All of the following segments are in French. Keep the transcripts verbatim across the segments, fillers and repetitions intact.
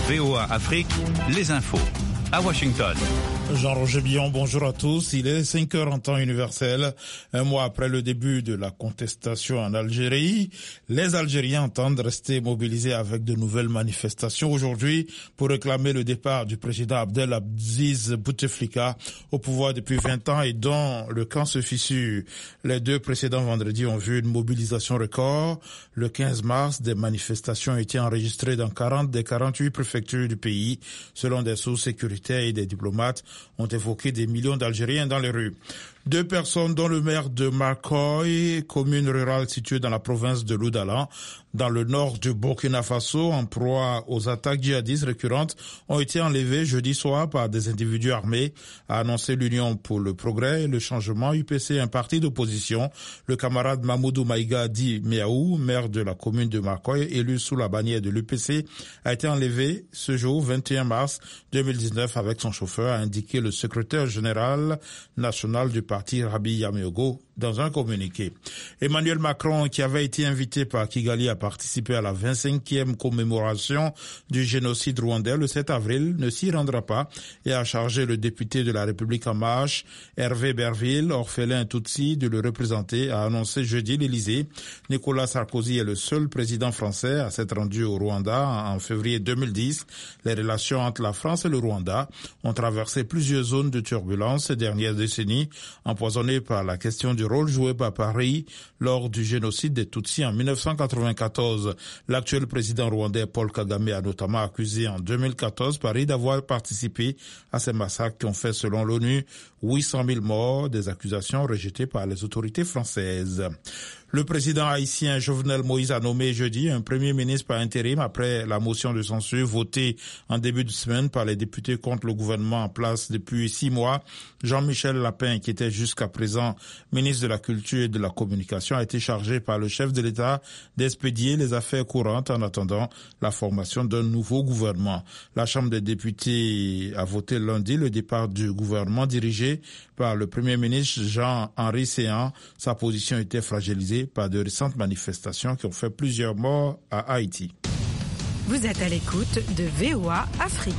V O A Afrique, les infos. À Washington. Jean-Roger Billon, bonjour à tous. Il est cinq heures en temps universel. Un mois après le début de la contestation en Algérie, les Algériens entendent rester mobilisés avec de nouvelles manifestations aujourd'hui pour réclamer le départ du président Abdelaziz Bouteflika au pouvoir depuis vingt ans et dont le camp se fissure. Les deux précédents vendredis ont vu une mobilisation record. Le quinze mars, des manifestations ont été enregistrées dans quarante des quarante-huit préfectures du pays, selon des sources sécuritaires et des diplomates ont évoqué des millions d'Algériens dans les rues. Deux personnes, dont le maire de Marcoy, commune rurale située dans la province de Loudalan, dans le nord du Burkina Faso, en proie aux attaques djihadistes récurrentes, ont été enlevées jeudi soir par des individus armés, a annoncé l'Union pour le progrès et le changement U P C, un parti d'opposition. Le camarade Mamoudou Maïga Di Miaou, maire de la commune de Marcoy, élu sous la bannière de l'U P C, a été enlevé ce jour, vingt et un mars deux mille dix-neuf, avec son chauffeur, a indiqué le secrétaire général national du parti Rabi Yameogo dans un communiqué. Emmanuel Macron, qui avait été invité par Kigali à participer à la vingt-cinquième commémoration du génocide rwandais le sept avril, ne s'y rendra pas et a chargé le député de la République en marche, Hervé Berville, orphelin Tutsi, de le représenter, a annoncé jeudi l'Élysée. Nicolas Sarkozy est le seul président français à s'être rendu au Rwanda en février deux mille dix. Les relations entre la France et le Rwanda ont traversé plusieurs zones de turbulence ces dernières décennies, empoisonnées par la question du rôle joué par Paris lors du génocide des Tutsis en mille neuf cent quatre-vingt-quatorze. L'actuel président rwandais Paul Kagame a notamment accusé en deux mille quatorze Paris d'avoir participé à ces massacres qui ont fait, selon l'ONU, huit cent mille morts, des accusations rejetées par les autorités françaises. Le président haïtien Jovenel Moïse a nommé jeudi un premier ministre par intérim après la motion de censure votée en début de semaine par les députés contre le gouvernement en place depuis six mois. Jean-Michel Lapin, qui était jusqu'à présent ministre de la Culture et de la Communication, a été chargé par le chef de l'État d'expédier les affaires courantes en attendant la formation d'un nouveau gouvernement. La Chambre des députés a voté lundi le départ du gouvernement dirigé par le premier ministre Jean-Henri Séan. Sa position était fragilisée par de récentes manifestations qui ont fait plusieurs morts à Haïti. Vous êtes à l'écoute de V O A Afrique.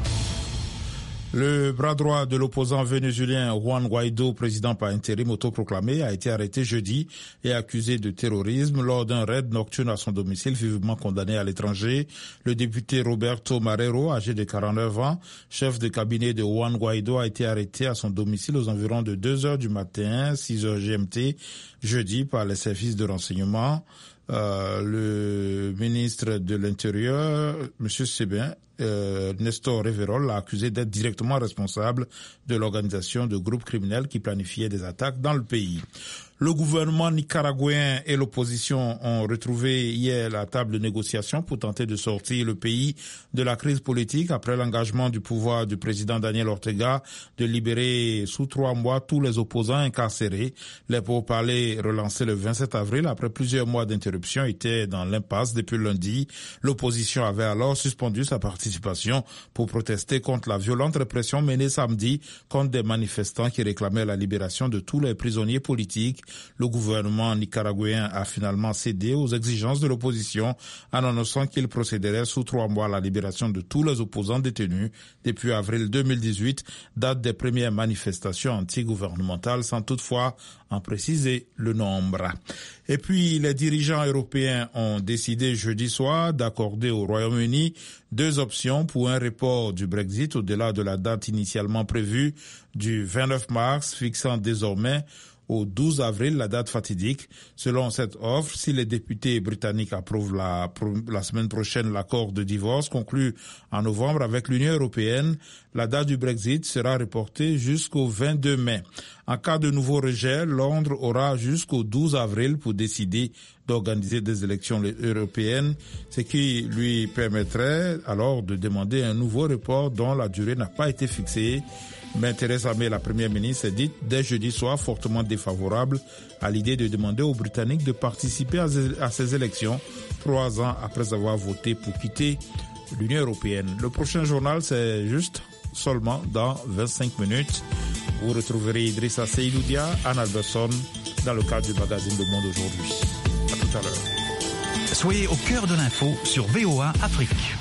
Le bras droit de l'opposant vénézuélien Juan Guaido, président par intérim autoproclamé, a été arrêté jeudi et accusé de terrorisme lors d'un raid nocturne à son domicile, vivement condamné à l'étranger. Le député Roberto Marrero, âgé de quarante-neuf ans, chef de cabinet de Juan Guaido, a été arrêté à son domicile aux environs de deux heures du matin, six heures G M T, jeudi, par les services de renseignement. Euh, le ministre de l'Intérieur, M. Sébin, euh, Nestor Reverol, l'a accusé d'être directement responsable de l'organisation de groupes criminels qui planifiaient des attaques dans le pays. Le gouvernement nicaraguayen et l'opposition ont retrouvé hier la table de négociation pour tenter de sortir le pays de la crise politique après l'engagement du pouvoir du président Daniel Ortega de libérer sous trois mois tous les opposants incarcérés. Les pourparlers relancés le vingt-sept avril après plusieurs mois d'interruption étaient dans l'impasse depuis lundi. L'opposition avait alors suspendu sa participation pour protester contre la violente répression menée samedi contre des manifestants qui réclamaient la libération de tous les prisonniers politiques. Le gouvernement nicaraguayen a finalement cédé aux exigences de l'opposition en annonçant qu'il procéderait sous trois mois à la libération de tous les opposants détenus depuis avril deux mille dix-huit, date des premières manifestations anti-gouvernementales, sans toutefois en préciser le nombre. Et puis, les dirigeants européens ont décidé jeudi soir d'accorder au Royaume-Uni deux options pour un report du Brexit au-delà de la date initialement prévue du vingt-neuf mars, fixant désormais au douze avril, la date fatidique. Selon cette offre, si les députés britanniques approuvent la, la semaine prochaine l'accord de divorce conclu en novembre avec l'Union européenne, la date du Brexit sera reportée jusqu'au vingt-deux mai. En cas de nouveau rejet, Londres aura jusqu'au douze avril pour décider d'organiser des élections européennes, ce qui lui permettrait alors de demander un nouveau report dont la durée n'a pas été fixée. Mais Theresa May, la première ministre, s'est dite dès jeudi soir fortement défavorable à l'idée de demander aux Britanniques de participer à ces élections, trois ans après avoir voté pour quitter l'Union européenne. Le prochain journal, c'est juste seulement dans vingt-cinq minutes. Vous retrouverez Idrissa Seydoudia, Anne Alberson, dans le cadre du magazine Le Monde aujourd'hui. À tout à l'heure. Soyez au cœur de l'info sur V O A Afrique.